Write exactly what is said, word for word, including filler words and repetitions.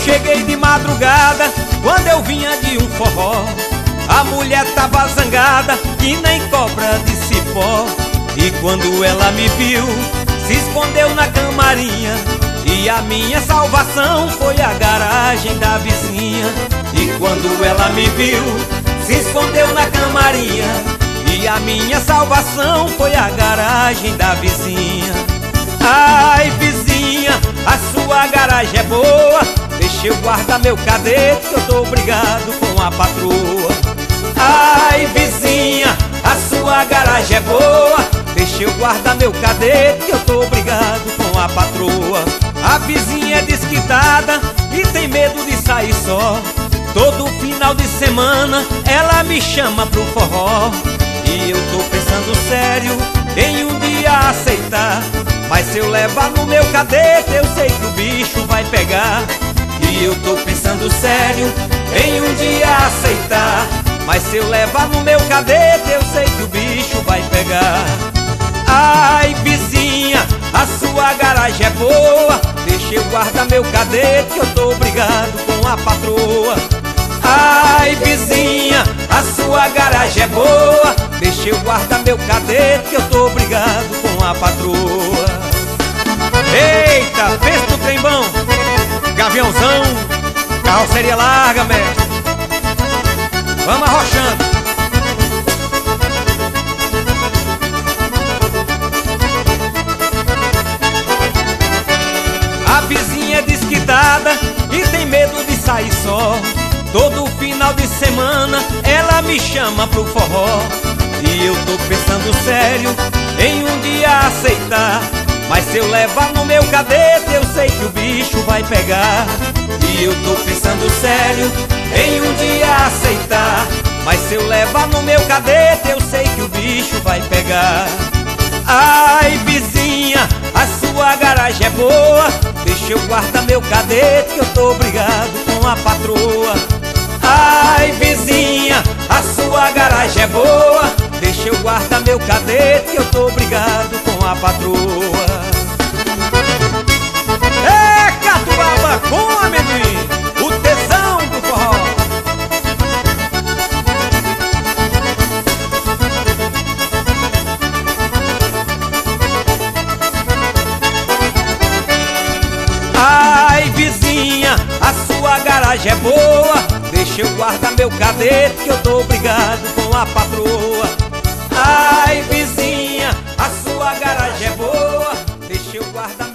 cheguei de madrugada, quando eu vinha de um forró. A mulher tava zangada, que nem cobra de cipó. E quando ela me viu, se escondeu na camarinha. E a minha salvação foi a garagem da vizinha. E quando ela me viu, se escondeu na camarinha. E a minha salvação foi a garagem da vizinha. Ai, vizinha, a sua garagem é boa, deixa eu guardar meu cadete, que eu tô brigado com a patroa. Ai, vizinha, a sua garagem é boa, deixa eu guardar meu cadete, que eu tô brigado com a patroa. A vizinha é desquitada e tem medo de sair só. Todo final de semana ela me chama pro forró. E eu tô pensando sério em um dia aceitar, mas se eu levar no meu cadete, eu sei que o bicho vai pegar. E eu tô pensando sério em um dia aceitar, mas se eu levar no meu cadete, eu sei que o bicho vai pegar. Ai, vizinha, a sua garagem é boa, deixa eu guardar meu cadete, que eu tô brigado com a patroa. Ai, vizinha, a sua garagem é boa, deixa eu guardar meu cadete, que eu tô brigado com a patroa. Eita, pensa no trem bom, gaviãozão, carroceria larga, mestre. Vamos arrochando. A vizinha é desquitada e tem medo de sair só. Todo final de semana ela me chama pro forró. E eu tô pensando sério em um dia aceitar, mas se eu levar no meu cadete, eu sei que o bicho vai pegar. E eu tô pensando sério em um dia aceitar, mas se eu levar no meu cadete, eu sei que o bicho vai pegar. Ai, vizinha, a sua garagem é boa, deixa eu guardar meu cadete, que eu tô brigado com a patroa. Ai, vizinha, a sua garagem é boa, deixa eu guardar meu cadete, que eu tô brigado com a patroa. É catuaba com amendoim, o tesão do forró. Ai, vizinha, a sua garagem é boa, deixa eu guardar meu cadete, que eu tô brigado com a patroa. Ai, vizinha, a sua garagem é boa, deixa eu guardar